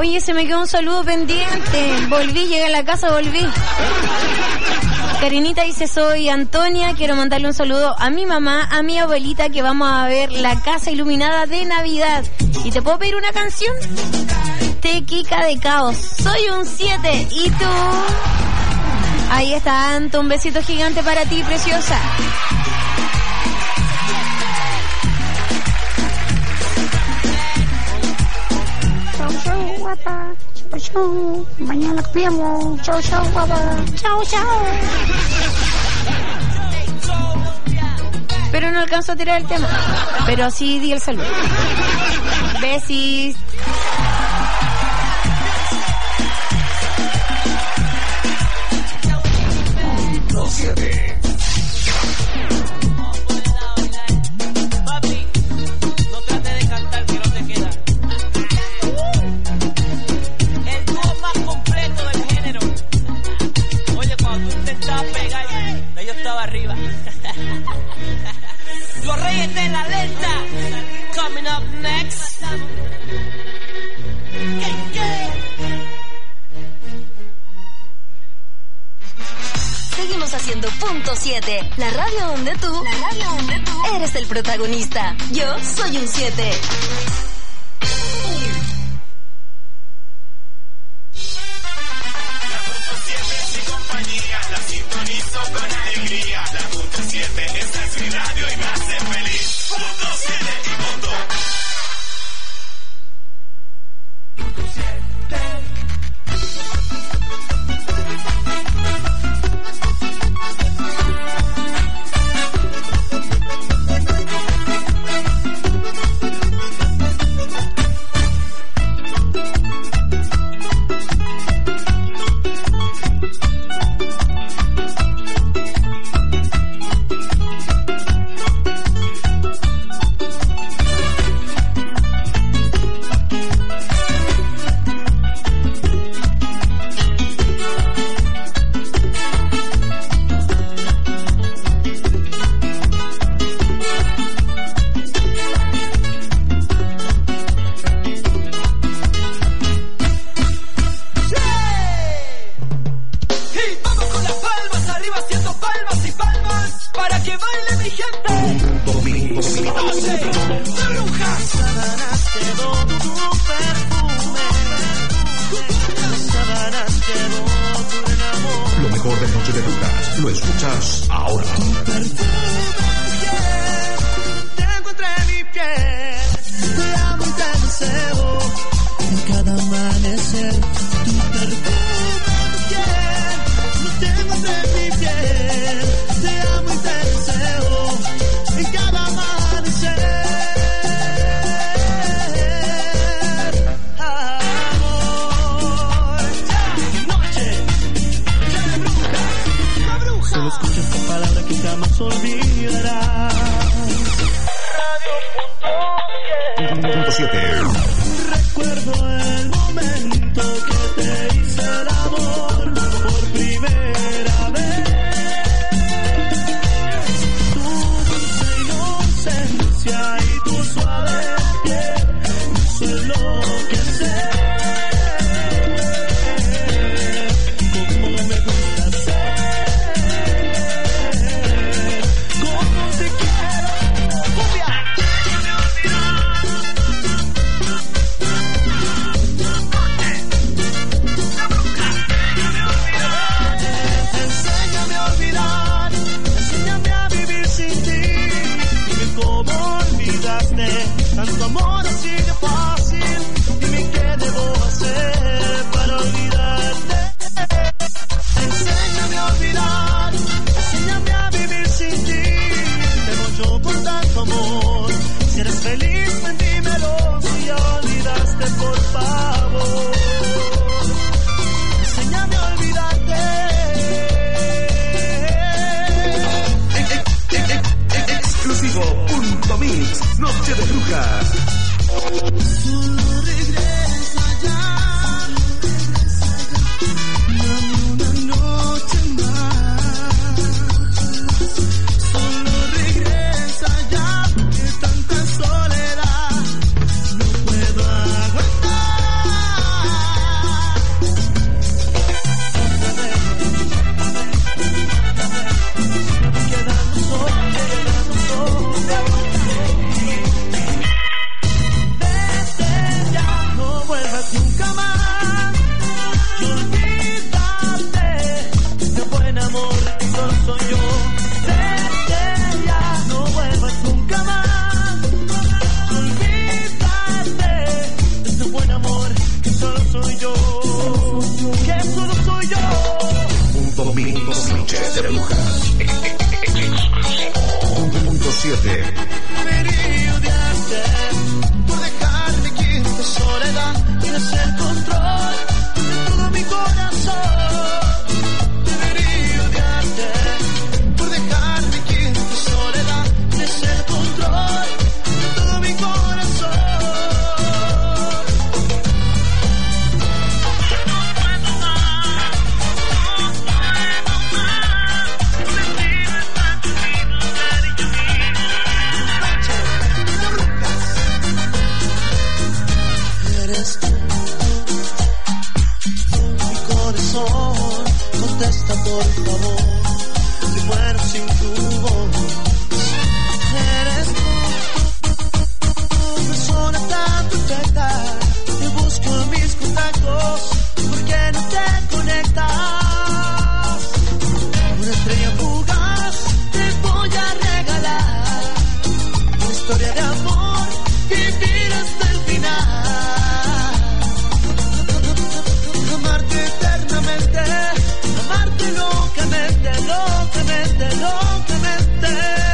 Oye, se me quedó un saludo pendiente. Volví, llegué a la casa, volví. Karinita dice, soy Antonia, quiero mandarle un saludo a mi mamá, a mi abuelita, que vamos a ver la casa iluminada de Navidad. ¿Y te puedo pedir una canción? Tequica de Caos. Soy un 7. ¿Y tú? Ahí está, Anto, un besito gigante para ti, preciosa. Chau, guapa. Chau. Mañana vemos. Chau, guapa. Chau. Pero no alcanzo a tirar el tema. Pero sí di el saludo. Besis. Papi, no trate de cantar que no te queda. El dúo más completo del género. Oye, cuando tú intentabas pegar, yo estaba arriba. Los Reyes de la Alerta. Coming up next. Seguimos haciendo Punto 7, la radio donde tú eres el protagonista. Yo soy un 7. La Punto 7 es mi compañía, la sintonizo con alegría. La Punto 7, esta es mi radio y me hace feliz. Punto 7 y punto. Punto 7. Lo mejor de Noche de Brujas lo escuchas ahora. Te encontré en mi piel, te amo y te deseo. En cada amanecer, tu perfume, tu piel. Te encontré en mi piel, te amo y te deseo. En cada amanecer. Solo escucha esta palabra que jamás olvidarás. Punto 7. Recuerdo el momento que te hice el amor por primera vez. Tu dulce inocencia y tu suave piel me hizo enloquecer. Como me gusta ser. Tanto amor así de fácil. Dime qué debo hacer para olvidarte. Enséñame a olvidar, enséñame a vivir sin ti. Temo yo por tanto amor. Si eres feliz, ven dímelo. Si ya olvidaste, por favor, enséñame a olvidarte. Exclusivo Punto Mix, Noche de Brujas. Solo regresa ya. Dame una noche más. Solo regresa ya. Que tanta soledad no puedo aguantar. favor, si muero sin tu voz. Eres tú, persona tan perfecta. Te busco en mis contactos, ¿por qué no te conectas? Una estrella fugaz te voy a regalar, una historia de amor, vivir hasta el final. Amarte eternamente, amarte locamente, locamente, locamente.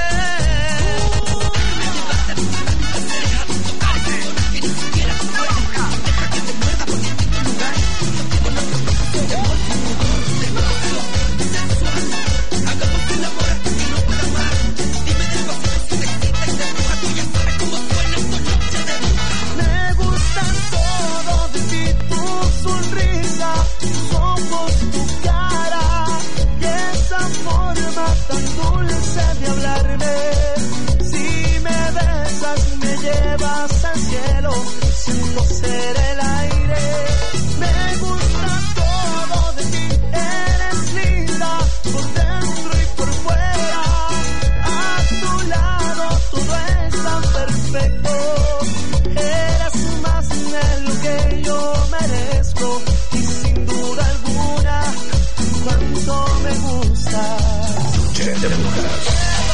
Tan dulce de hablarme, si me besas me llevas al cielo, siento ser el aire. Me gusta todo de ti, eres linda por dentro y por fuera. A tu lado todo es tan perfecto, eres más de lo que yo merezco y sin duda alguna cuánto me gusta. De Brujas.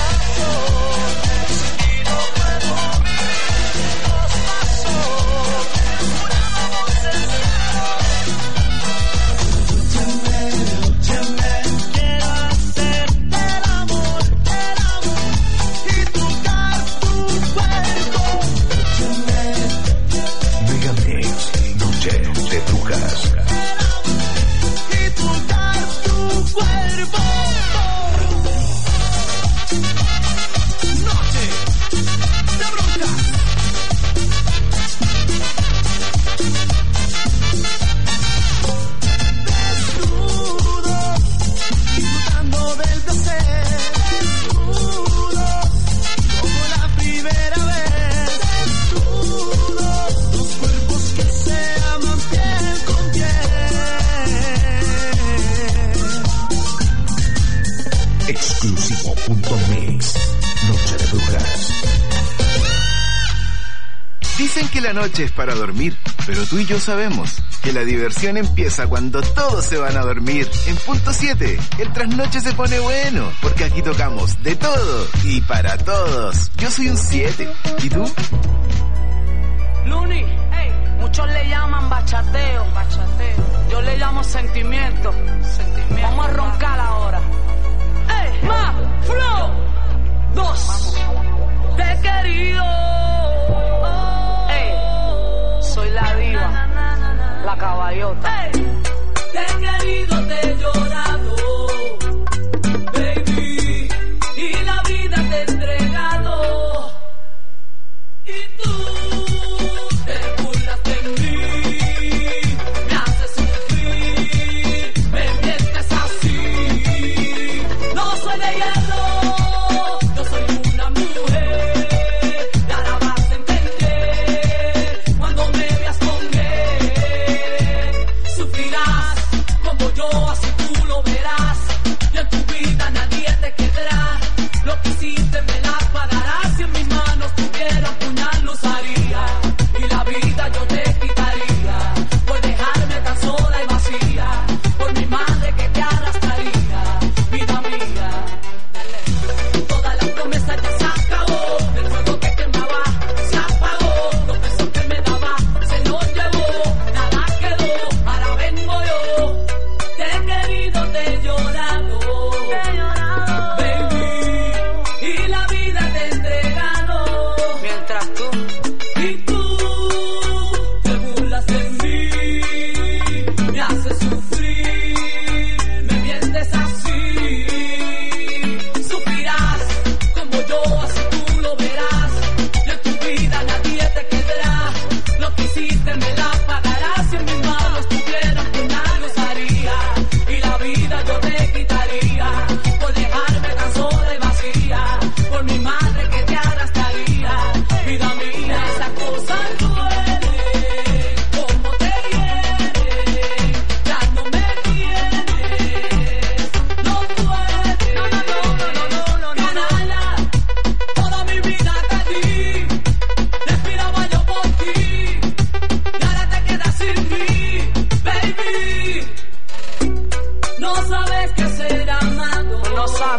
Quiero hacerte el amor y tocar tu cuerpo. Mega Mix, Noche de Brujas. Y tocar tu cuerpo. Exclusivo.mix, Noche de Brujas. Dicen que la noche es para dormir, pero tú y yo sabemos que la diversión empieza cuando todos se van a dormir. En punto 7, el trasnoche se pone bueno, porque aquí tocamos de todo y para todos. Yo soy un 7, ¿y tú? Luni, hey, muchos le llaman bachateo, yo le llamo sentimiento. Vamos a roncar ahora. Hey, más flow, 2, te he querido. Hey, soy la diva, la caballota. Hey, te he querido, te he llorado, baby, y la vida te he entregado. Y tú te burlas de mí, me haces sufrir, me mientes así. No soy de hierro, yo soy una mujer, ya la vas a entender cuando me veas con él. Sufrirás como yo, así tú lo verás.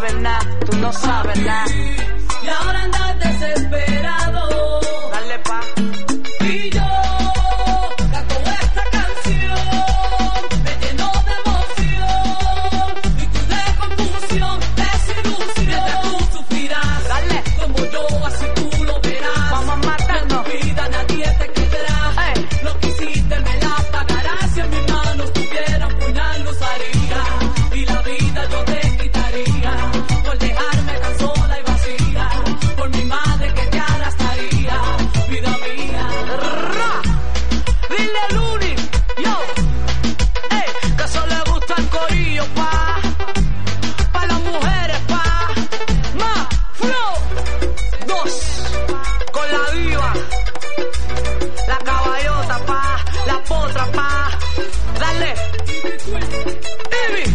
sabes nada, tú no sabes nada. Y ahora andas desesperado. Dale pa. Y yo canto esta canción, me lleno de emoción. Y tú de confusión, desilusión. Mientras tú sufrirás, Dale. como yo, así tú lo verás. Vamos a matarnos. En tu vida nadie te quedará. Hey. Lo que hiciste me la pagarás. Si en mis manos tuviera un puñal lo usaría. Y la vida yo te quitaría. Por dejarme tan sola y vacía. Por mi madre que te arrastraría. Vida mía. Ra. Dile a Luni, yo, ey, que eso le gusta el corillo, pa las mujeres, pa, más flow, 2, con la diva, la caballota, pa, la potra, pa, dale, Ivy,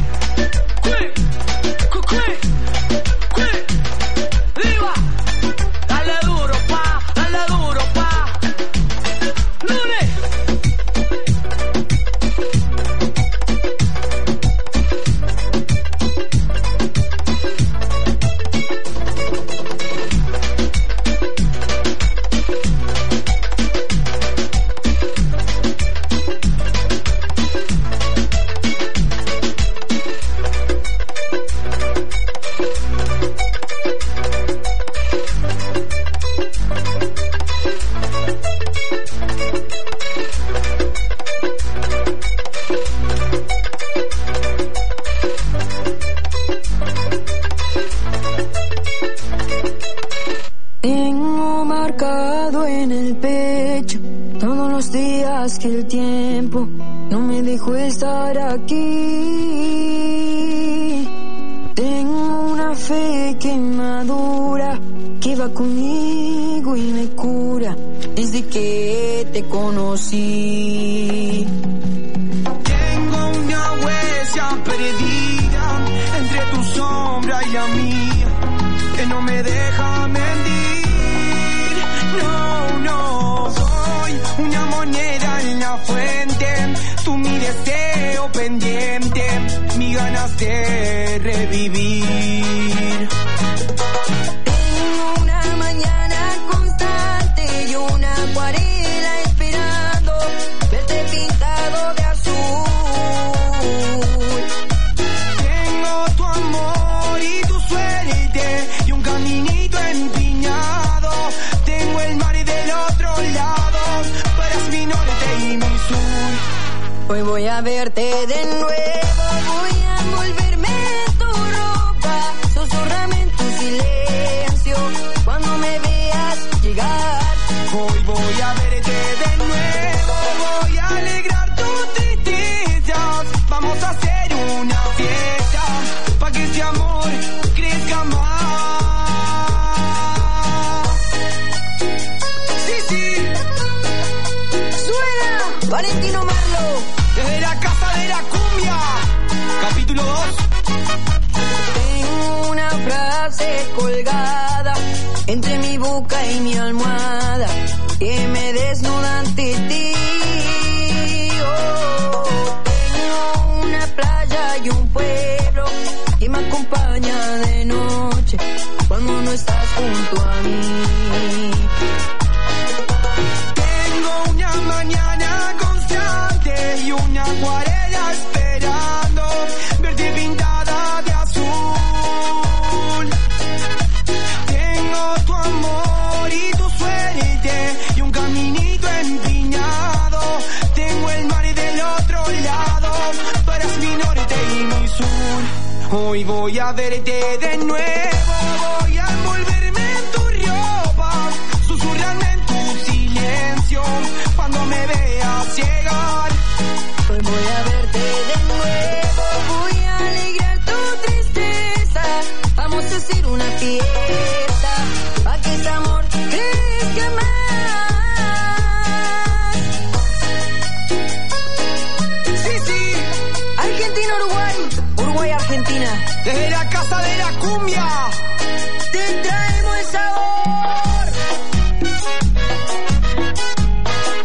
quick, diva, dale duro, pa, lunes. Tengo marcado en el pecho todos los días que el tiempo no me dejó estar aquí. Tengo una fe que madura, que va conmigo y me cura desde que te conocí. Tengo una huella perdida entre tu sombra y la mía, que no me deja mentir. No, soy una moneda en la fuente, tú mi deseo pendiente, mi ganas de revivir. Tengo una mañana constante y una acuarela esperando verte pintado de azul. Tengo tu amor y tu suerte y un caminito empinado. Tengo el mar del otro lado, tú eres mi norte y mi sur. Hoy voy a verte de nuevo, voy a envolverme en tu ropa, susurrame en tu silencio cuando me veas llegar. Hoy voy a verte de nuevo, voy a alegrar tus tristezas. Vamos a hacer una fiesta pa' que este amor crezca más. Sí, ¡Suena! Valentino Marlo. desde la casa de la cumbia, capítulo 2. Tengo una frase colgada entre mi boca y mi almohada que me desnuda ante ti. Oh, tengo una playa y un pueblo que me acompaña de noche cuando no estás junto a mí. Tengo una mañana constante y una acuarela esperando verte pintada de azul. Tengo tu amor y tu suerte y un caminito empinado. Tengo el mar del otro lado, tú eres mi norte y mi sur. Hoy voy a verte de nuevo, voy a envolverme en tu ropa, susurrando en tu silencio cuando me veas llegar. Hoy voy a verte de nuevo, voy a alegrar tu tristeza. Vamos a hacer una fiesta pa' que este amor crezca más. Sí, Argentina-Uruguay, Uruguay-Argentina. desde la casa de la cumbia. Te traemos el sabor.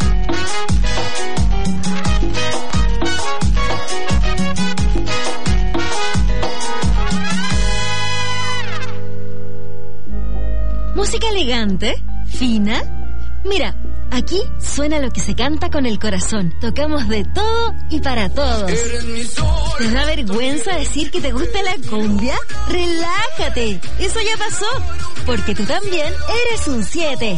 Música elegante, fina. Mira, aquí suena lo que se canta con el corazón. Tocamos de todo y para todos. ¿Te da vergüenza decir que te gusta la cumbia? ¡Relájate! Eso ya pasó, porque tú también eres un 7.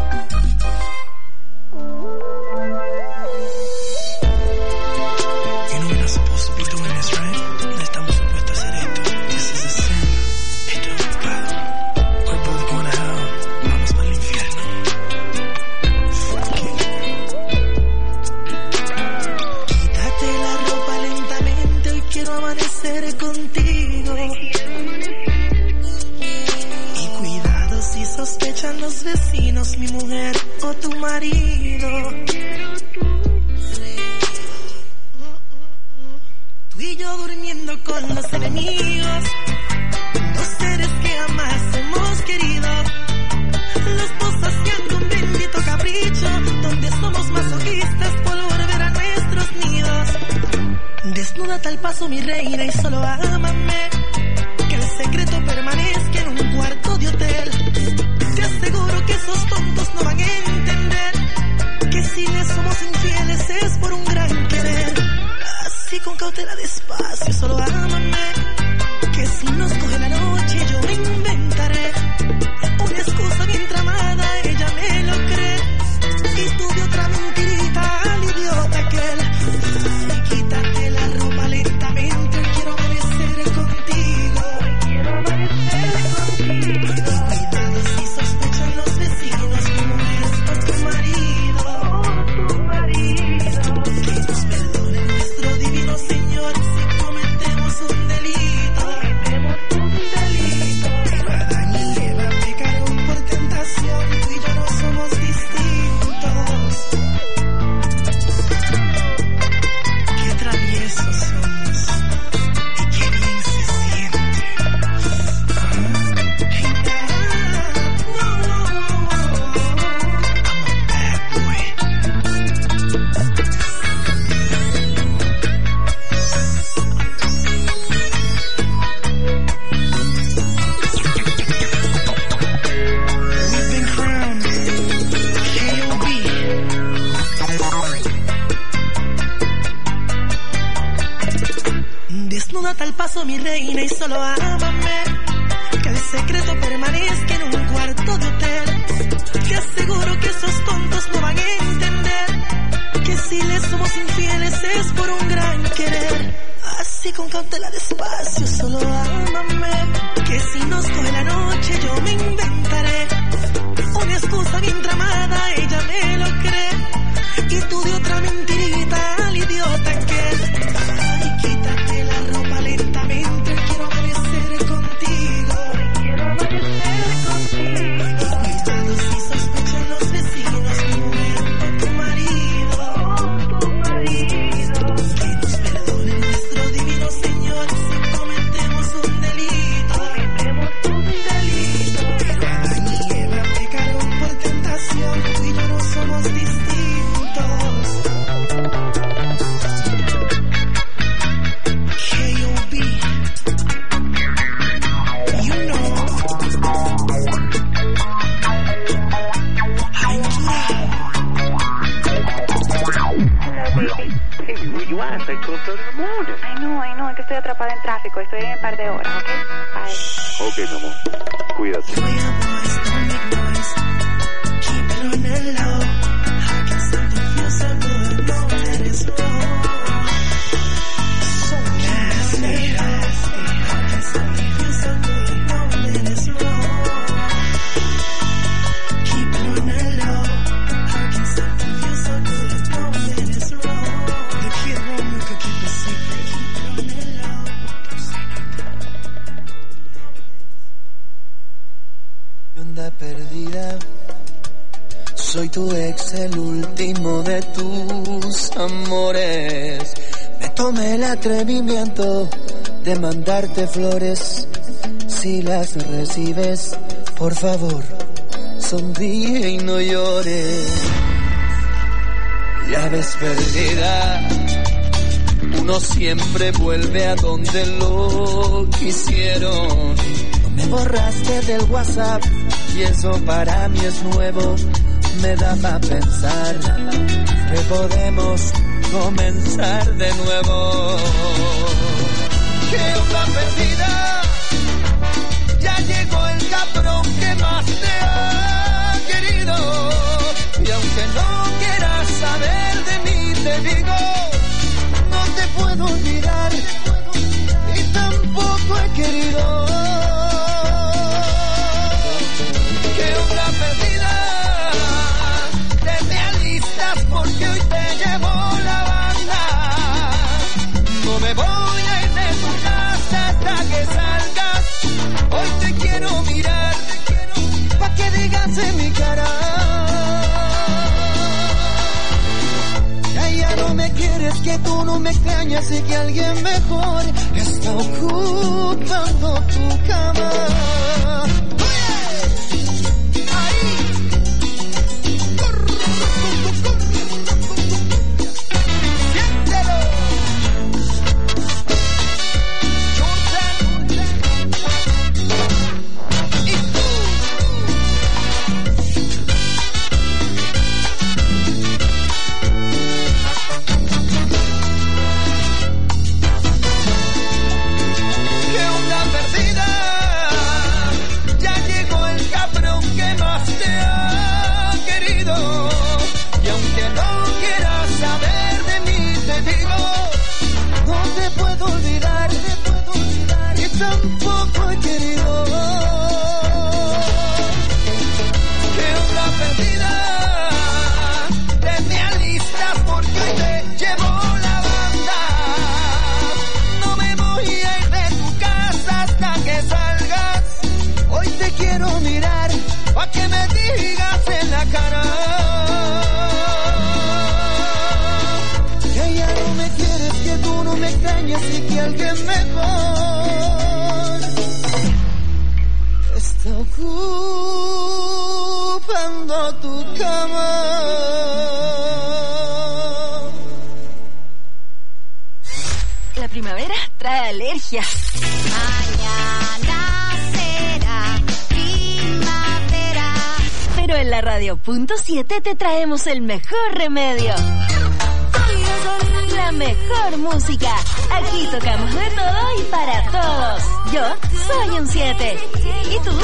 Contigo. Y cuidado si sospechan los vecinos, mi mujer o tu marido. Tú y yo durmiendo con los enemigos, dos seres que jamás hemos querido. Los dos haciendo un bendito capricho, donde somos masoquistas por volver a nuestros nidos. Desnúdate al paso, mi reina, y solo ámame. Que el secreto permanezca en un cuarto de hotel. Te aseguro que esos tontos no van a entender que si les somos infieles es por un gran querer. Así con cautela, despacio, solo ámame. Que si nos coge la noche yo me inventaré una excusa bien tramada, ella me lo cree. Y tú de otra mentirita al idiota aquel. Quítate la ropa lentamente, quiero amanecer contigo. Cuidado si sospechan los vecinos, mi mujer o tu marido. Que nos perdone nuestro divino Señor si cometemos un delito. Pero Adán y Eva pecaron por tentación, tú y yo no somos distintos. Qué traviesos somos y qué bien se siente. We've been crowned K.O.B. Desnúdate al paso, mi reina, y solo ámame. Que el secreto permanezca en un cuarto de hotel. Te aseguro que esos tontos no van a entender que si les somos infieles es por un gran querer. Así con cautela, despacio, solo ámame. Que si nos coge la noche yo me inventaré una excusa bien tramada, ella me lo cree. Y tú de otra mentirita al idiota que. Ay, quítate la ropa lentamente, quiero amanecer contigo. Cuidado si sospechan los vecinos, mi mujer o tu marido. Que nos perdone nuestro divino Señor si cometemos un delito. Pero Adán y Eva pecaron por tentación, tú y yo no somos distintos. K.O.B. You know. Aventura. Hey, where you at? It's like 12:30 in the morning. I know, es que estoy atrapada en tráfico. Estoy en un par de horas, ¿ok? Bye. Ok, mi amor. Cuídate. Boys, don't make noise. Keep it on the low. How can something feel so good? No, that is wrong. So nasty. How can something feel so good? No, that is wrong. Keep it on the low. How can something feel so good? No, that is wrong. The kid wrong, you could keep a secret. Keep it on the low. Don't say nothing. Onda perdida. Soy tu ex, el último de tus amores. Me tomé el atrevimiento de mandarte flores. Si las recibes, por favor, sonríe y no llores. Ya ves, perdida, uno siempre vuelve a donde lo quisieron. No me borraste del WhatsApp, si eso para mí es nuevo, me da para pensar que podemos comenzar de nuevo. Que onda perdida, ya llegó el cabrón que más te ha querido. Y aunque no quieras saber de mí, te digo, no te puedo olvidar y tampoco he querido. Que onda perdida, te alistas porque hoy te llevo la banda. No me voy a ir de tu casa hasta que salgas. Hoy te quiero mirar, pa' que digas en mi cara. Ya no me quieres, que tú no me extrañas y que alguien mejor está ocupando tu cama. Tampoco he querido. Que onda perdida, te me alistas porque hoy te llevo la banda. No me voy a ir de tu casa hasta que salgas. Hoy te quiero mirar, pa' que me digas en la cara que ya no me quieres, que tú no me extrañas y que alguien mejor ocupando tu cama. La primavera trae alergias. Mañana será primavera. Pero en la radio.7 te traemos el mejor remedio. La mejor música. Aquí tocamos de todo y para todos. Yo soy un 7. ¿Y tú?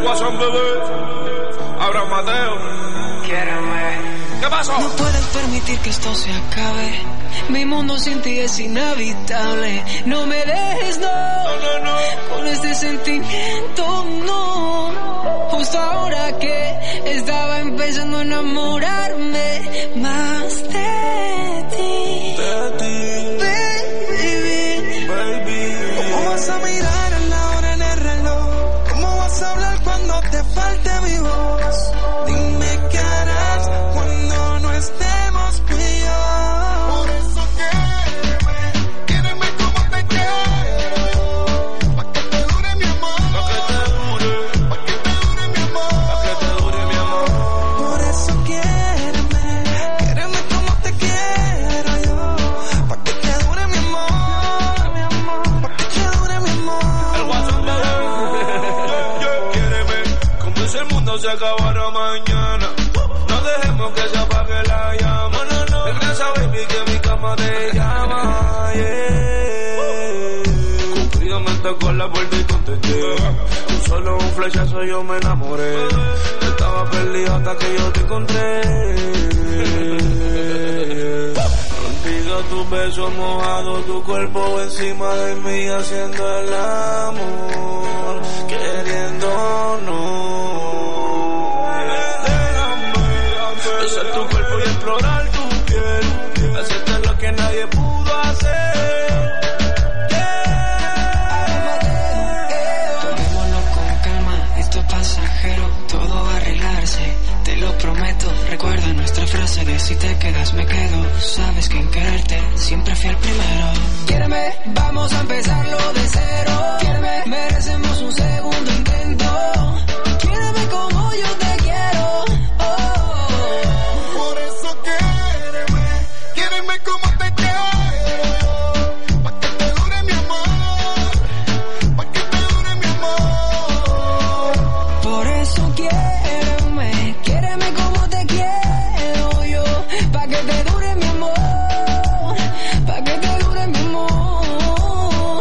Guasón, bebé. Abraham Mateo. ¿Qué pasó? No puedes permitir que esto se acabe. Mi mundo sin ti es inhabitable. No me dejes, no, con este sentimiento, no. Justo ahora que estaba empezando a enamorarme más de ti, baby. ¿Cómo vas a mirar a la hora en el reloj? ¿Cómo vas a hablar cuando te falte mi voz? Dime qué harás cuando no estemos tú y yo. Por eso quédeme como te quiero, pa' que te dure mi amor, pa' que te dure mi amor, pa' que te dure mi amor. Por eso quédeme como te quiero yo, pa' que te dure mi amor, pa' que te dure mi amor. El Guasón, bebé. Quiéreme como si el mundo se acabara mañana. No dejemos que se apague la llama. Regresa, baby, que mi cama te llama. Cupido me tocó la puerta y contesté. Con solo un flechazo yo me enamoré. Estaba perdido hasta que yo te encontré. Contigo tus besos mojados, tu cuerpo encima de mí haciendo el amor, queriéndonos. Besar tu cuerpo y explorar tu piel, hacerte lo que nadie pudo hacer. Tomémoslo con calma, esto es pasajero, todo va a arreglarse, te lo prometo. Recuerda nuestra frase de si te quedas me quedo. Sabes que en quererte siempre fui el primero. Quiéreme, vamos a empezarlo de cero. Quiéreme, merecemos un segundo intento. Quiéreme como yo te quiero. Por eso quédeme como te quiero, pa' que te dure mi amor, pa' que te dure mi amor. Por eso quédeme como te quiero yo, pa' que te dure mi amor, pa' que te dure mi amor.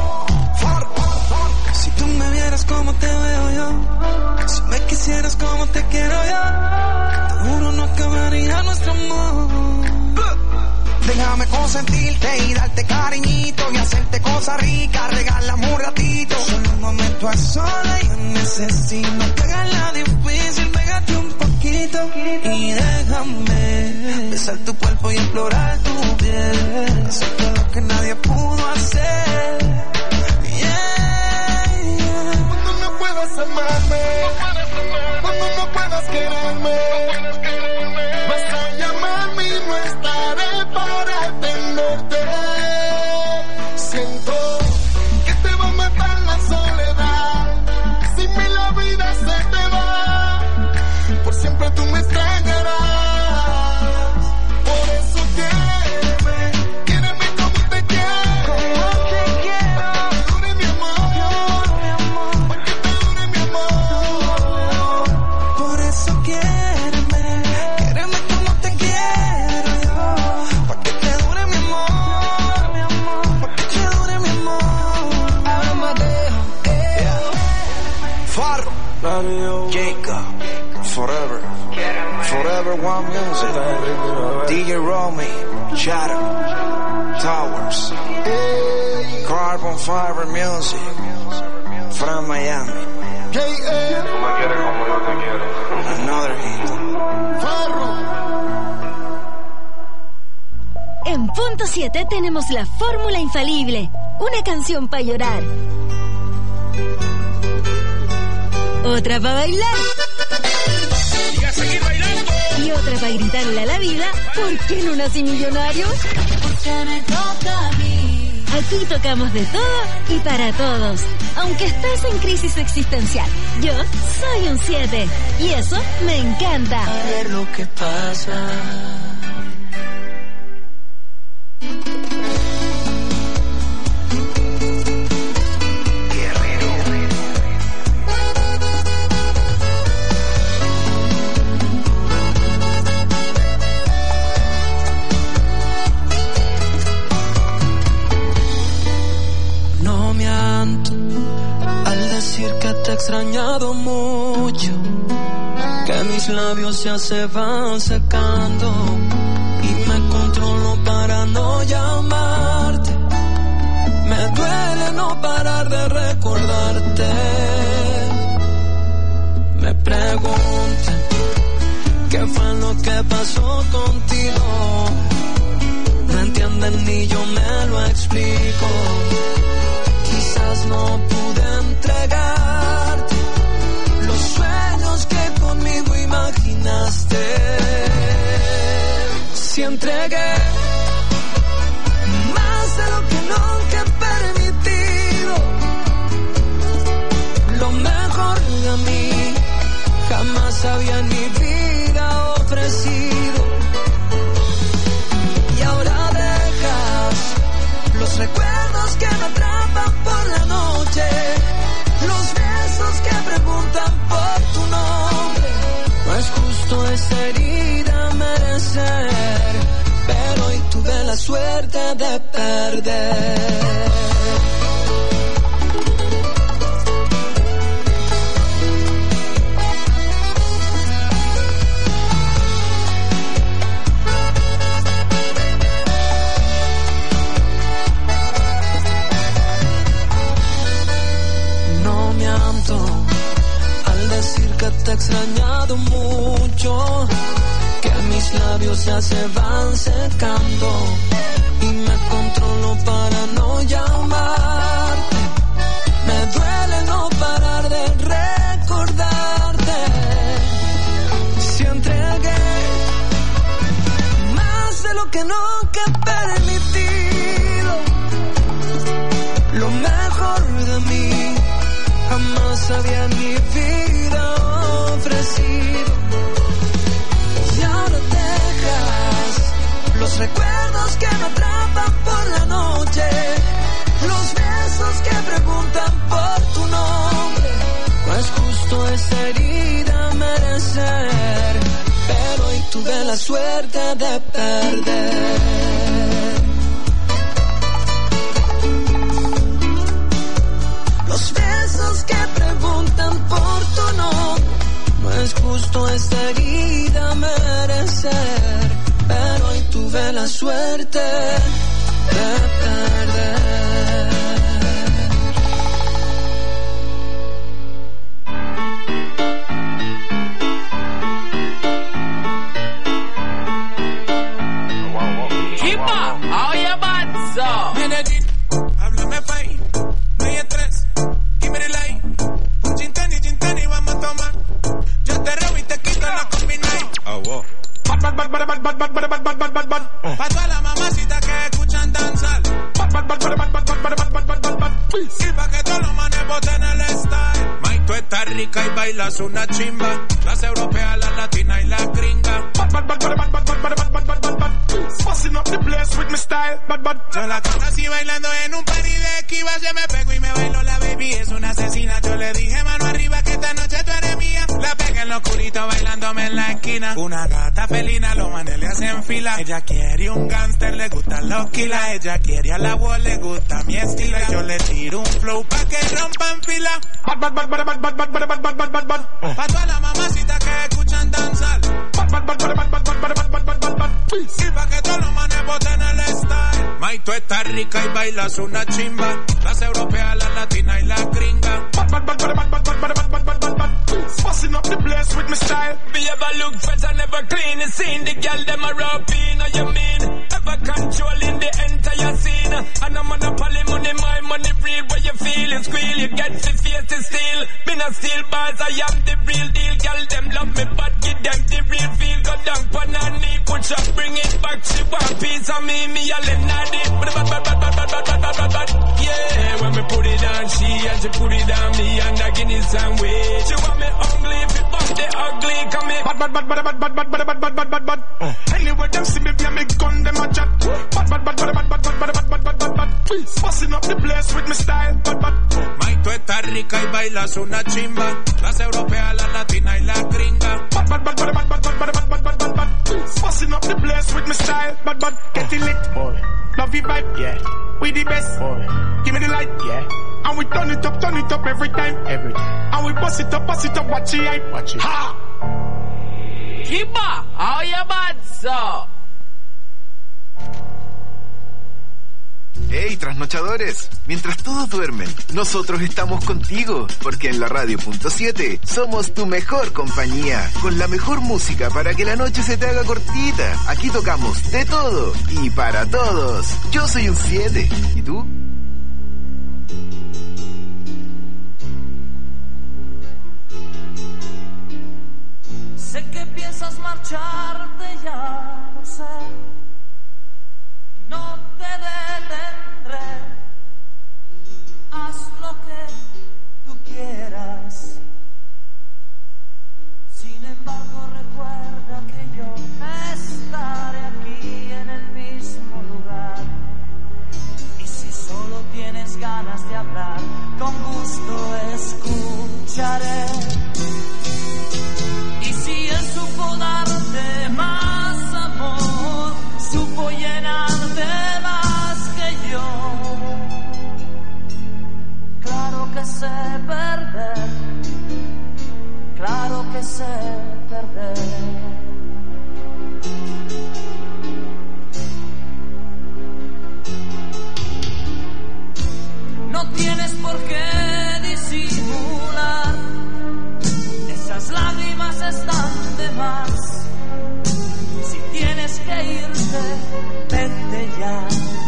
Si tú me vieras como te veo yo, si me quisieras como te quiero yo, seguro no acabaría nuestro amor. Déjame consentirte y darte cariñito y hacerte cosas ricas, regálame un ratito. Solo un momento a solas, yo necesito que hagas la difícil, pégate un poquito y déjame besar tu cuerpo y explorar tu piel, hacerte lo que nadie pudo hacer. Cuando no puedas amarme, cuando no puedas quererme, vas a llamarme y no estaré para atenderte. Siento que te va a matar la soledad, sin mí la vida se te va, por siempre tú me extrañarás. Por eso quédeme como te quiero, pa' que dure mi amor, pa' que te dure mi amor. Por eso quédeme como te quiero yo, pa' que te dure mi amor, pa' que te dure mi amor. Ahora Mateo, Farro, Jacob, Forever One Music, DJ Romy, Shadow, Towers, Carbon Fiber Music, from Miami. Tú me quieres como yo te quiero. Another hit. En punto 7 tenemos la fórmula infalible. Una canción para llorar. Otra para bailar. Y a seguir bailando. Y otra para gritarle a la vida, ¿por qué no nací millonario? Porque me toca a mí. Aquí tocamos de todo y para todos. Aunque estés en crisis existencial, yo soy un 7. Y eso me encanta. A ver lo que pasa. extrañado mucho, que mis labios ya se van secando y me controlo para no llamarte. Me duele no parar de recordarte. Me preguntan qué fue lo que pasó contigo. No entienden ni yo me lo explico. Quizás no pude entregarte los sueños que conmigo imaginaste. Si entregué más de lo que nunca he permitido, lo mejor de mí jamás había en mi vida ofrecido. Y ahora dejas los recuerdos que me atrapan por la noche, los besos que preguntan por tu nombre. No es justo esa herida merecer, pero hoy tuve la suerte de perder. Al decir que te he extrañado mucho, que mis labios ya se van secando y me controlo para no llamarte. Me duele no parar de recordarte. Si entregué más de lo que nunca he permitido, lo mejor de mí jamás había en mi vida ofrecido. Y ahora dejas los recuerdos que me atrapan por la noche, los besos que preguntan por tu nombre. No es justo esa herida merecer, pero hoy tuve la suerte de perder. Los besos que preguntan por tu nombre. No es justo esta herida merecer, pero hoy tuve la suerte de perder. Chimba, oye, manso. Medellín, háblame fai, no hay estrés. Give me the light. Un gin tonic, vamos a tomar. Yo te robo y te quito la combinai. Oh, wow. Bad. Pa' toda la mamacita que escuchan danzar. Y pa' que todos los manes boten el style. Mike, tú estás rica y bailas una chimba. Las europeas, las latinas y las gringas. Busting up the place with my style. Yo la conocí bailando en un party de esquiva. Se me pegó y me bailó la baby. Es una asesina. Yo le dije mano arriba que esta noche tú eres mía. La pegué en lo oscurito bailándome en la esquina. Una gata felina, los manes le hacen fila. Ella quiere un gangster, le gustan los kilas. Ella quiere a la wall, le gusta mi estilo. Y yo le tiro un flow pa' que rompan fila. Bad. Pa' toda la mamacita que escuchan danzar. Y pa' que todos los manes boten el style. Mike, tú estás rica y bailas una chimba. Las europeas, las latinas y las gringas. Busting up the place with my style. Me ever look fresh and never clean the scene. The girl them a rapping, know you mean? Ever controlling the entire scene. And I'm monopoly money, my money real. Where you feel it squeal, you get the face to steal. Me not steal bars, I am the real deal. Girl them love me, but give them the real feel. Go down pon her knee, push up, bring it back. She want piece of me a let not it. Bad. Yeah, when me put it on she and she put it on me and I give it some way. She want me ugly, if it bump the ugly, come here. Bad. Anyway, them see me, me gun, them a chat. Bad. Busting up the place with my style. Bad. Mike, tú estás rica y bailas una chimba. Las europeas, las latinas y las gringas. Bad. Busting up the place with my style. Bad. Get it licked. Love love you vibe, yeah. We the best, boy. Give me the light, yeah. And we turn it up every time. And we bust it up, watch it hype, watch it. Ha! Kimba, how you bad, so? Hey, trasnochadores, mientras todos duermen, nosotros estamos contigo, porque en la radio.7 somos tu mejor compañía, con la mejor música para que la noche se te haga cortita. Aquí tocamos de todo y para todos. Yo soy un 7, ¿y tú? Sé que piensas marcharte, ya lo sé. No te detendré. Haz lo que tú quieras. Sin embargo, recuerda que yo estaré aquí en el mismo lugar. Y si solo tienes ganas de hablar, con gusto escucharé. Y si él supo darte más amor, supo llenarte más que yo. Claro que sé perder, claro que sé perder. No tienes por qué disimular, esas lágrimas están de más. Si tienes que irte, vete ya.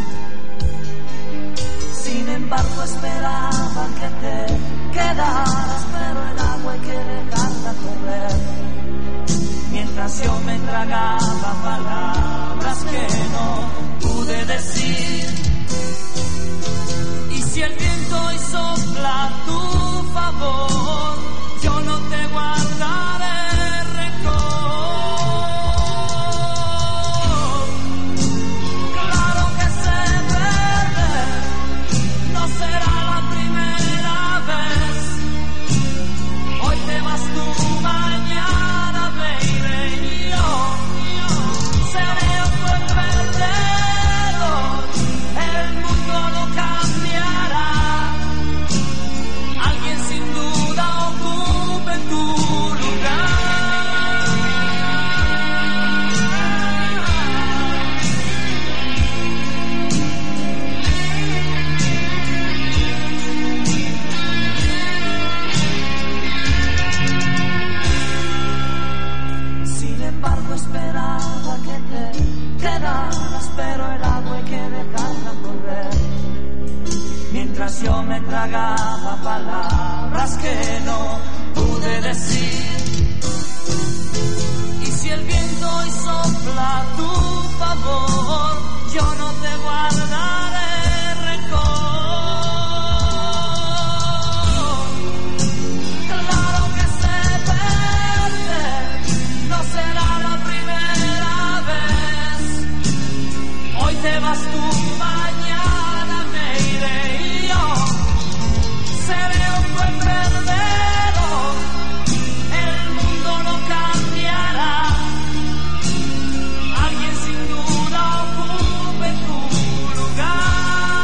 Sin embargo, esperaba que te quedaras, pero el agua hay que dejarla correr. Mientras yo me tragaba palabras que no pude decir. Y si el viento hoy sopla a tu favor, yo no te guardaré rencor. Claro que sé perder, no será la primera vez. Hoy te vas tú, mañana, baby. Yo seré un buen perdedor. El mundo no cambiará. Alguien sin duda ocupe tu lugar. Sin embargo, esperaba que te quedaras, pero el agua hay que dejarla correr. Mientras yo me tragaba palabras que no pude decir. Y si el viento hoy sopla a tu favor, yo no te guardaré rencor. Claro que sé perder, no será la primera vez. Hoy te vas tú, mañana me iré. Y yo seré un buen perdedor. El mundo no cambiará. Alguien sin duda ocupe tu lugar.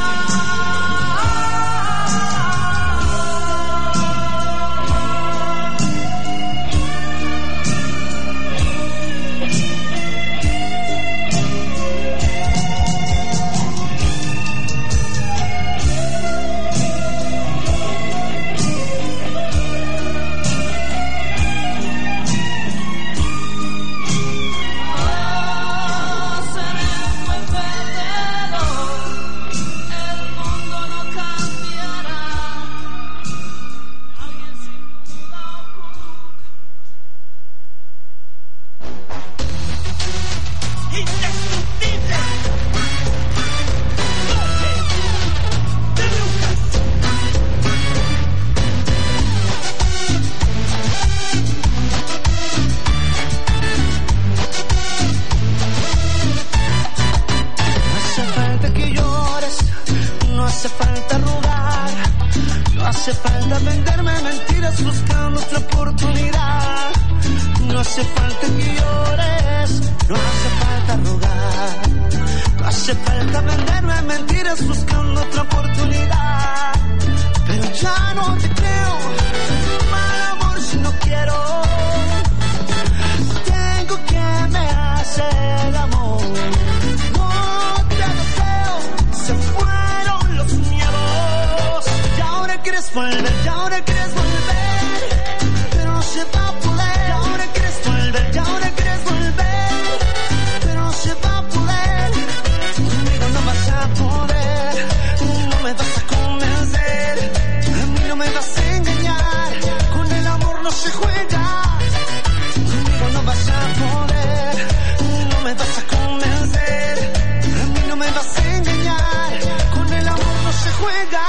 hace falta venderme mentiras buscando otra oportunidad. No hace falta que llores, no hace falta rogar. Hace falta venderme mentiras buscando otra oportunidad. Pero ya no te creo, mal amor si no quiero. Tengo que me hace el amor. No te deseo, se fueron los miedos. Y ahora quieres volver, y ahora quieres volver, pero no se va a poder. Y ahora quieres volver, y ahora quieres volver, pero no se va a poder. Conmigo no vas a poder, no me vas a convencer, a mí no me vas a engañar, con el amor no se juega. Conmigo no vas a poder, no me vas a convencer, a mí no me vas a engañar, con el amor no se juega.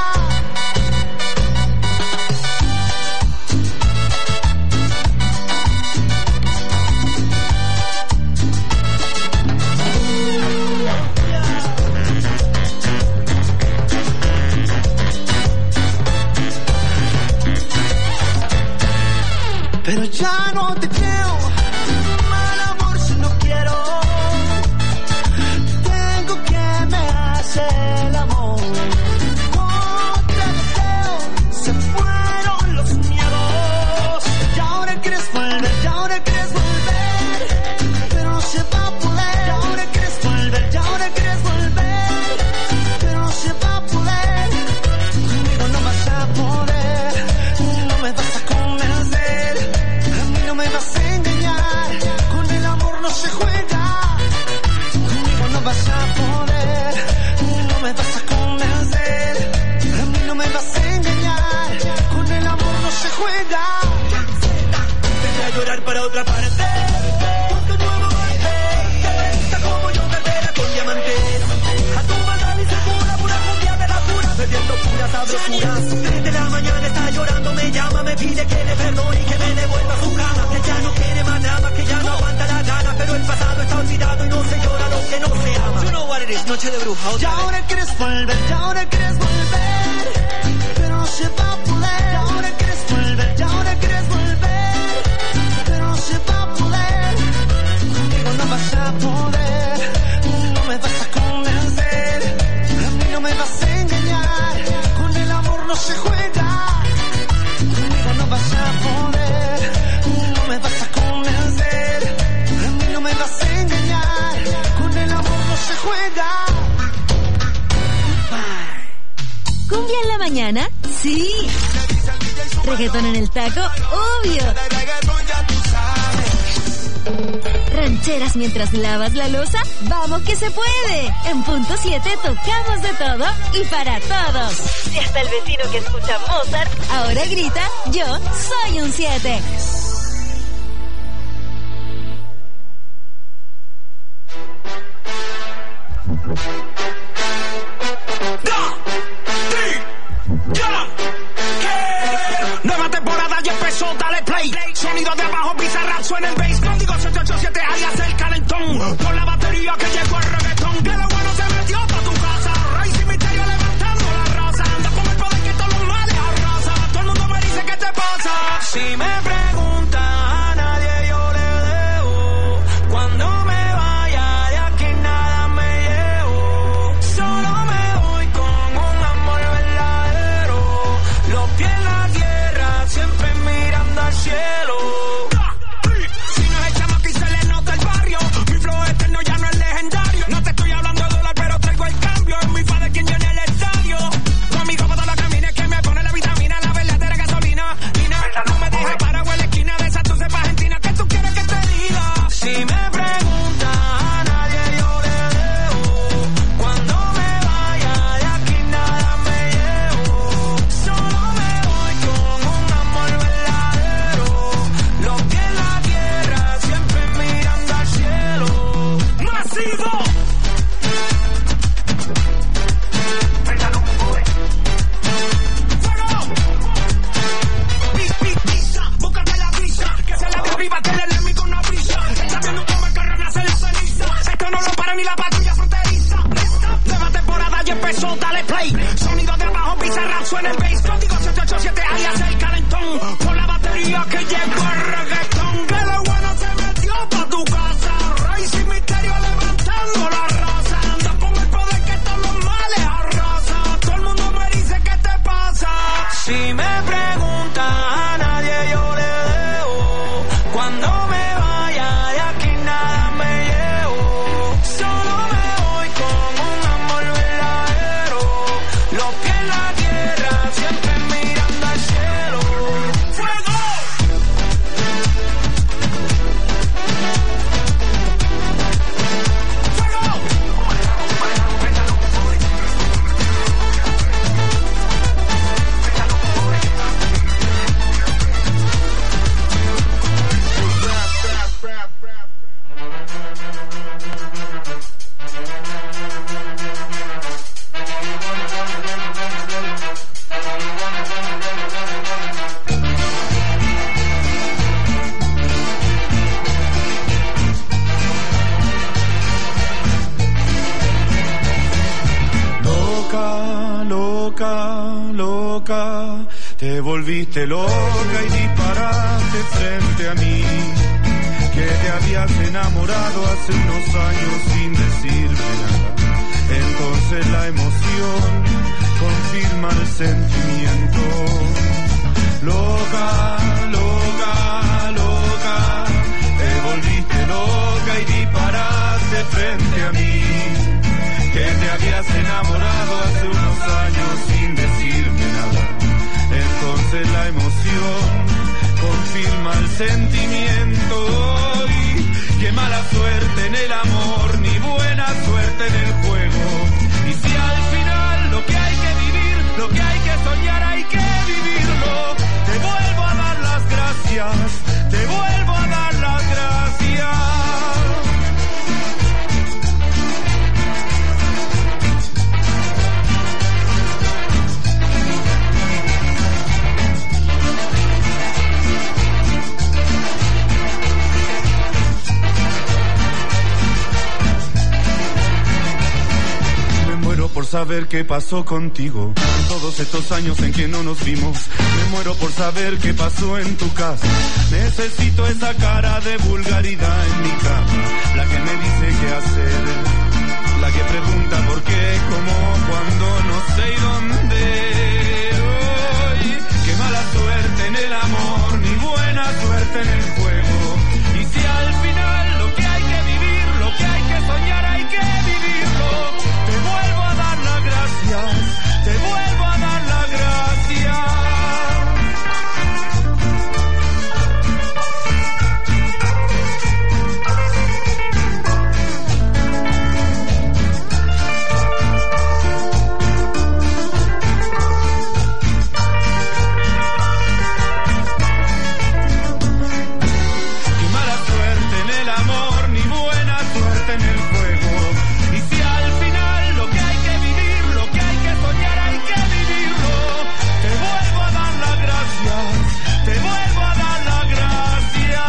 Pero ya no te creo, mal amor si no quiero. Tengo que me hace el amor. No te deseo, se fueron los miedos. Y ahora quieres volver, y ahora quieres volver, pero no se va a poder. Y ahora quieres volver, y ahora quieres volver, pero no se va a poder. Conmigo no vas a poder, no me vas a convencer, no me vas a engañar, con el amor no se juega. Conmigo no vas a poder, no me vas a convencer, a mí no me vas a engañar, con el amor no se juega. Empecé a llorar para otra parte, porque tu amor te gusta como yo cartera con diamantes. A tu maldad y segura, pura cumbia de la pura, bebiendo puras sabrosuras. 3 de la mañana está llorando, me llama, me pide que le perdone y que me devuelva su cama. Que ya no quiere más nada, que ya no aguanta la gana, pero el pasado está olvidado y no se llora lo que no se ama. You know what it is, noche de bruja. Y ahora quieres volver, y ahora quieres volver, pero no se va a poder. Y ahora quieres volver, y ahora quieres volver, pero no se va a poder. Conmigo no vas a poder, no me vas a convencer, a mí no me vas a engañar, con el amor no se juega. Conmigo no vas a poder, no me vas a convencer, a mí no me vas a engañar, con el amor no se juega. ¿Cumbia en la mañana? Sí. ¿Reggaetón en el taco? Obvio. ¿Rancheras mientras lavas la loza? ¡Vamos que se puede! En punto 7 tocamos de todo y para todos. Y hasta el vecino que escucha Mozart ahora grita, yo soy un 7. Nueva temporada ya empezó, dale play. Sonido de abajo, Bizarrap suena el bass. Código 787, alias el calentón. Con la batería que llegó el reggaetón. Que lo bueno se metió pa' tu casa. Rey sin misterio levantando la raza. Anda con el poder que todos los males arrasa. Todo el mundo me dice ¿qué te pasa? Si me preguntan a nadie yo le debo. Cuando me vaya de aquí nada me llevo. Solo me voy con un amor verdadero. Los pies en la tierra, siempre mirando al cielo. Si no es el chamaco y se le nota el barrio, mi flow eterno ya no es legendario. No te estoy hablando de dólar, pero traigo el cambio. Es mi padre quien llena el estadio. Conmigo para todos los caminos que me pone la vitamina, la verdadera gasolina. No me dejes parado en la esquina de esa tu cepa argentina. ¿Qué tú quieres que te diga? Si me preguntan a nadie yo le debo. Cuando me vaya de aquí nada me llevo. Solo me voy con un amor verdadero. Los pies en la tierra, siempre mirando al cielo. ¡Masivo! Pisa, búscate la brisa, que se la de arriba, que le lemi con una brisa. Está viendo cómo el carro nace la ceniza. Esto no lo para ni la patrulla fronteriza. Nueva temporada ya empezó, dale play. Sonido de abajo, Bizarrap suena el bass. Código 787, alias el calentón. Con la batería que llegó el reggaetón. Que lo bueno se metió pa' tu casa. Rey sin misterio levantando la raza. Anda con Loca, loca, loca, te volviste loca y disparaste frente a mí, que te habías enamorado hace unos años sin decirme nada. Entonces la emoción confirma el sentimiento. Loca, loca, loca, te volviste loca y disparaste frente a mí, que te habías enamorado hace unos años sin decirme nada. Entonces la emoción confirma el sentimiento. Y qué mala suerte en el amor, ni buena suerte en el juego. Y si al final lo que hay que vivir, lo que hay que soñar, hay que vivirlo. Te vuelvo a dar las gracias, te vuelvo a dar las gracias. Por saber qué pasó contigo en todos estos años en que no nos vimos. Me muero por saber qué pasó en tu casa. Necesito esa cara de vulgaridad en mi cama, la que me dice qué hacer, la que pregunta por qué, cómo, cuándo, no sé y dónde. Hoy, qué mala suerte en el amor, ni buena suerte en el juego. Y si al final lo que hay que vivir, lo que hay que soñar, hay que vivirlo. Te vuelvo a dar las gracias, te vuelvo a dar las gracias. Qué mala suerte en el amor, ni buena suerte en el juego. Y si al final lo que hay que vivir, lo que hay que soñar, hay que vivirlo. Te vuelvo a dar las gracias, te vuelvo a dar las gracias.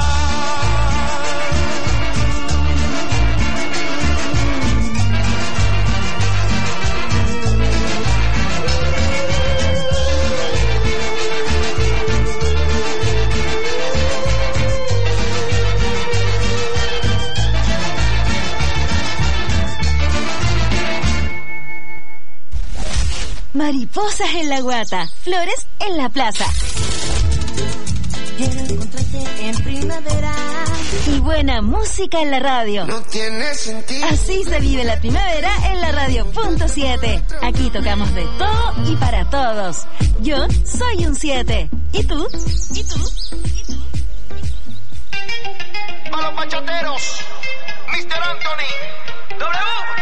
Mariposas en la guata, flores en la plaza. Quiero encontrarte en primavera. Y buena música en la radio. No tiene sentido. Así se vive la primavera en la radio.7. Aquí tocamos de todo y para todos. Yo soy un 7. ¿Y tú? ¿Y tú? ¿Y tú? A los bachateros, Mr. Anthony, W.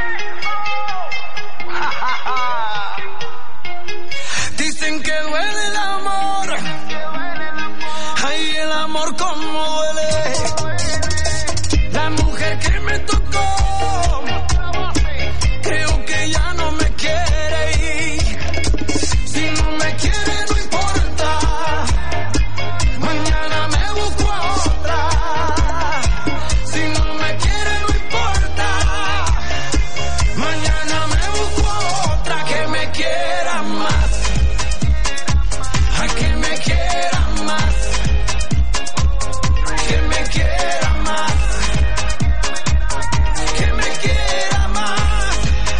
Dicen que duele el amor. Ay, el amor como duele. La mujer que me tocó, creo que ya no me quiere ir. Si no me quiere no importa, mañana me busco a otra. Si no me quiere no importa, mañana me busco a otra que me quiera más. Ay, que me quiera más, que me quiera más, que me quiera más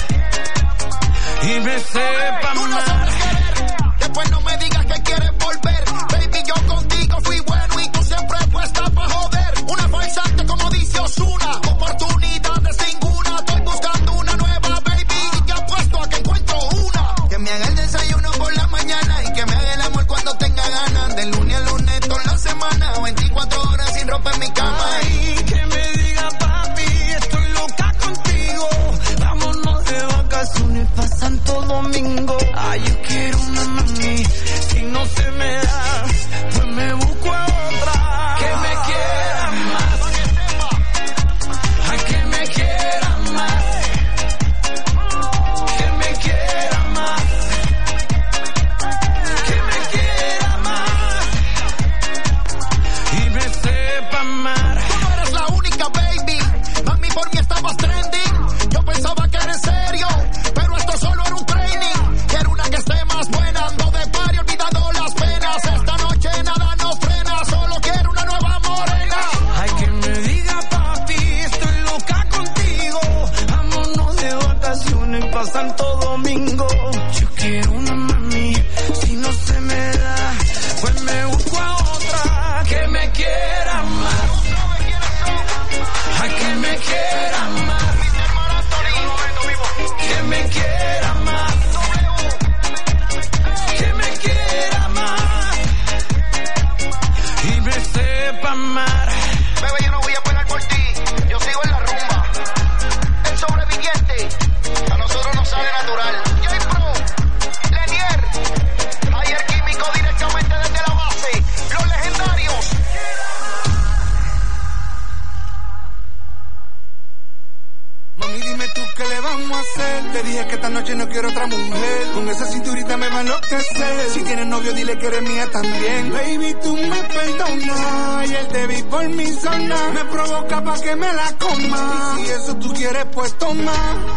y me sepa Tú no más. sabes querer, después no me digas que quieres volver. Baby, yo contigo fui bueno y tú siempre puesta pa' joder. Una falsante como dice Ozuna, oportunidades ninguna. Estoy buscando una nueva, baby, y te apuesto a que encuentro una. Que me haga el desayuno por la mañana y que me haga el amor cuando tenga ganas. De lunes a lunes toda la semana, 24 horas sin ropa en mi cama. Ay, que me diga papi, estoy loca contigo. Vámonos de vacaciones pa' Santo Domingo. Ay, yo quiero una mami, si no se me da, pues me busco a otra. Que me quiera más, ay, que me quiera más, que me quiera más, que me quiera más y me sepa amar. Tú no eres la única, baby. Mami, por mí estabas trending. Yo pensaba que eres serio, pero esto solo era un training. natural. J-Pro, Lenier, Ayer Químico directamente desde la base. Los legendarios. Mami, dime tú qué le vamos a hacer. Te dije que esta noche no quiero otra mujer. Con esa cinturita me va a enloquecer. Si tienes novio, dile que eres mía también. Baby, tú me perdonas. Ayer te vi por mi zona. Me provoca pa' que me la coma. Y si eso tú quieres, pues toma.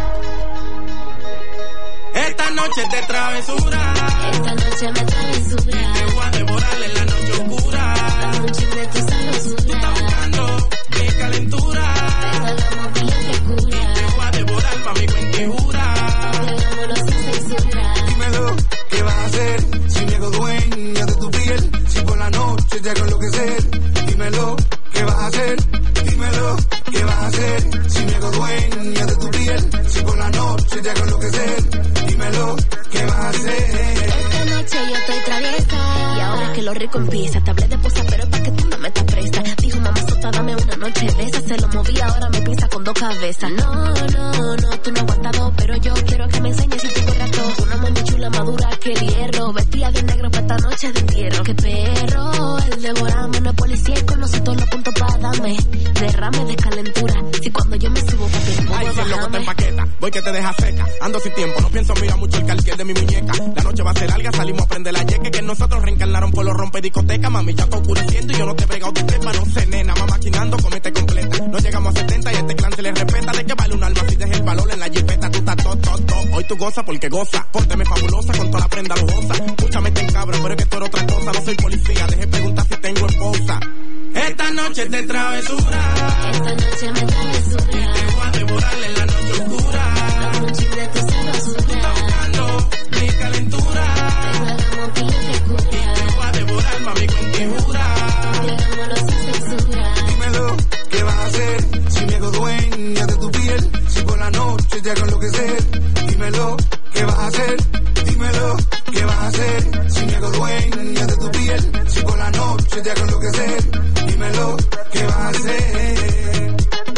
Esta noche es de travesura. Esta noche me travesura. Te voy a devorar en la noche oscura. Dame un chip de tu sabrosura. Tú estás buscando mi calentura. Hagamos bien de cura. Te voy a devorar, mami, cuente jura. Hagámoslo sin censura. Dímelo, ¿qué vas a hacer? Si me hago dueña de tu piel. Si por la noche te hago enloquecer. Dímelo, ¿qué vas a hacer? Dímelo, ¿qué vas a hacer? Si me hago dueña de tu piel. Si por la noche te hago enloquecer. Dímelo, ¿qué vas a hacer? Esta noche yo estoy traviesa. Y ahora es que lo rico empieza. Te hablé de posa, pero es pa' que tú no me estás presta. Dijo mamá sota, dame una noche de esa. Se lo moví, ahora me pisa con dos cabezas. No, tú no aguantas dos, pero yo quiero que me enseñes si tú corras todo. Una mami chula, madura que el hierro. Vestida de negro para esta noche de entierro. Qué perro, el devorame no es policía y conoce todos los puntos para darme. Derrame de calentura. Si cuando yo me subo pa' que no ay, puedo si el loco te bajarme. empaqueta, voy que te deja seca. Ando sin tiempo, no pienso mirar mucho el cartier de mi muñeca. La noche va a ser larga, salimos a prender la yeque. Que nosotros reencarnaron por los rompediscotecas. Mami, ya está oscureciendo y yo no te he pregado tu trepa. No sé, nena, mamá maquinando, comete completa. No llegamos a 70 y a este clan se le respeta. ¿De qué vale un alma si dejas el valor en la jipeta? Tú estás todo. Hoy tú goza porque goza. Pónteme fabulosa con toda la prenda lujosa. Escúchame, ten cabra, pero es que tú eres otra cosa. No soy policía, deje preguntar si tengo esposa. Esta noche es de travesura. Esta noche me travesura. Te voy a devorar en la noche oscura. Dame un chip de tu sabrosura. Tú estás buscando mi calentura. Hagamos bien de cura. Te voy a devorar, mami, con jura. Hagámoslo sin censura. Dímelo, ¿qué vas a hacer? Si me hago dueña de tu piel. Si por la noche te hago enloquecer. Dímelo, ¿qué vas a hacer? Dímelo, ¿qué vas a hacer? Si me hago dueña de tu piel. Si por la noche te hago enloquecer. Dímelo, ¿qué vas a hacer?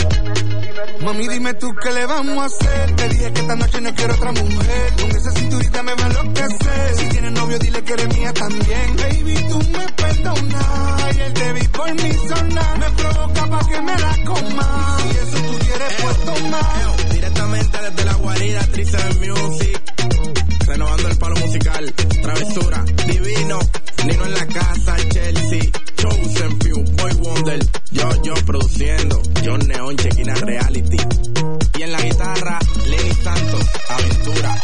Mami, dime tú qué le vamos a hacer. Te dije que esta noche no quiero otra mujer. Con esa cinturita me va a enloquecer. Si tienes novio, dile que eres mía también. Baby, tú me perdonas. Ayer te vi por mi zona. Me provoca pa' que me la coma. Si eso tú quieres, pues toma. Directamente desde la guarida, Trice Music. Renovando el palo musical. Travesura, divino. Nino en la casa, Chelsea. Chosen Few, Boy Wonder. Yo produciendo. John Neon, Chequina Reality. Y en la guitarra, Lenny Santos, Aventura.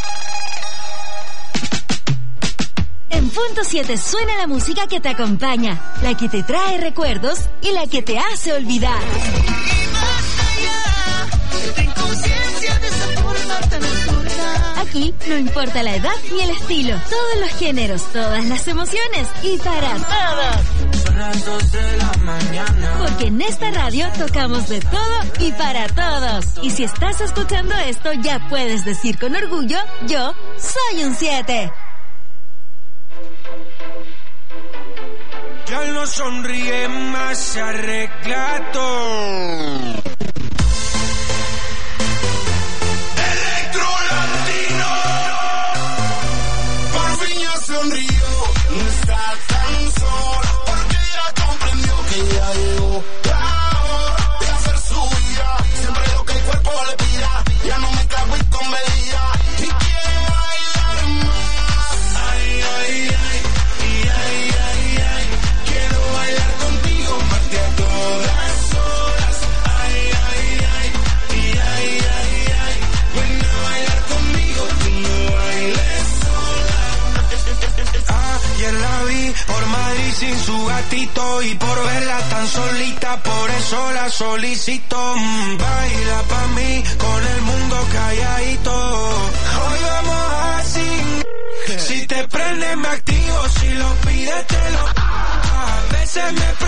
En punto 7 suena la música que te acompaña, la que te trae recuerdos y la que te hace olvidar. Aquí no importa la edad ni el estilo, todos los géneros, todas las emociones y para todos. Son las 2 de la mañana. Porque en esta radio tocamos de todo y para todos. Y si estás escuchando esto, ya puedes decir con orgullo, yo soy un 7. Ya no sonríe más, se arregla todo. Sonrío, no está tan sola, porque ya comprendió que ya llegó la hora de hacer su vida. Siempre lo que el cuerpo le pida, ya no me cago y con medida. Y quiero bailar más. Ay, ay, ay, y ay, ay, ay. Quiero bailar contigo más que a todas horas. Ay, ay, ay, y ay, ay, ay. Ven a bailar conmigo, tú no bailes sola. Ayer la vi por Madrid sin su gatito y por verla tan solita, por eso la solicito. Baila pa' mí con el mundo calladito. Hoy vamos así. Si te prende me activo, si lo pides te lo. A veces me